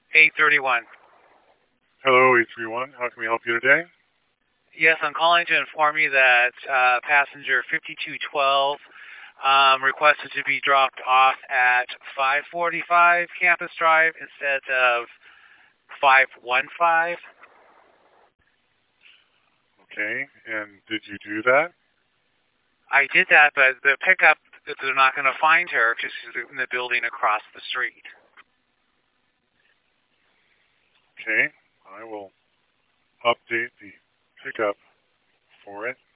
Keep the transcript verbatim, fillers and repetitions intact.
eight thirty-one. Hello, eight three one. How can we help you today? Yes, I'm calling to inform you that uh, passenger fifty-two twelve um, requested to be dropped off at five forty-five Campus Drive instead of five fifteen. Okay, and did you do that? I did that, but the pickup, they're not going to find her because she's in the building across the street. Okay, I will update the pickup for it.